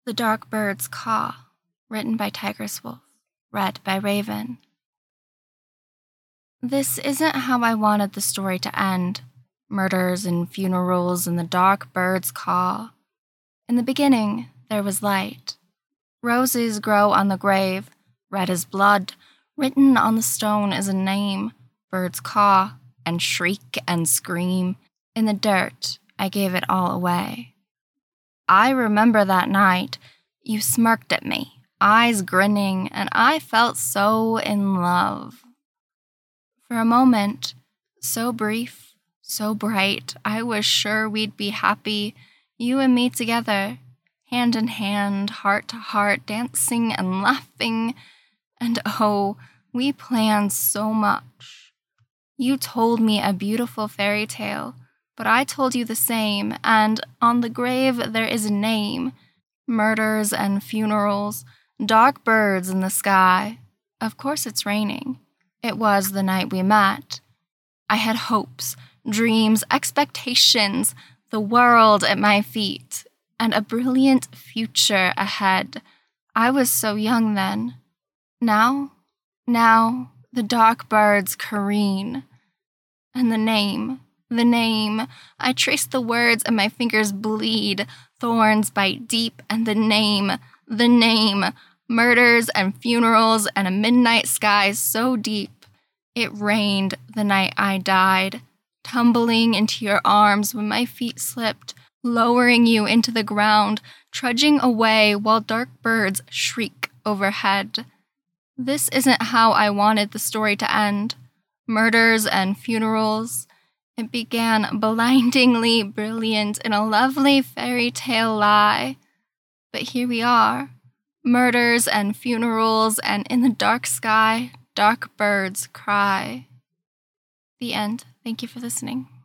The Dark Bird's Caw, written by Tigress Wolf, read by Raven. This isn't how I wanted the story to end. Murders and funerals and the dark bird's caw. In the beginning, there was light. Roses grow on the grave, red as blood. Written on the stone is a name, birds caw and shriek and scream. In the dirt, I gave it all away. I remember that night. You smirked at me, eyes grinning, and I felt so in love. For a moment, so brief, so bright, I was sure we'd be happy, you and me together, hand in hand, heart to heart, dancing and laughing. And oh, we planned so much. You told me a beautiful fairy tale, but I told you the same, and on the grave there is a name. Murders and funerals, dark birds in the sky. Of course it's raining. It was the night we met. I had hopes, dreams, expectations, the world at my feet, and a brilliant future ahead. I was so young then. Now, the dark birds careen. And the name, I trace the words and my fingers bleed. Thorns bite deep, and the name, murders and funerals and a midnight sky so deep. It rained the night I died, tumbling into your arms when my feet slipped, lowering you into the ground, trudging away while dark birds shriek overhead. This isn't how I wanted the story to end. Murders and funerals. It began blindingly brilliant in a lovely fairy tale lie. But here we are. Murders and funerals, and in the dark sky, dark birds cry. The end. Thank you for listening.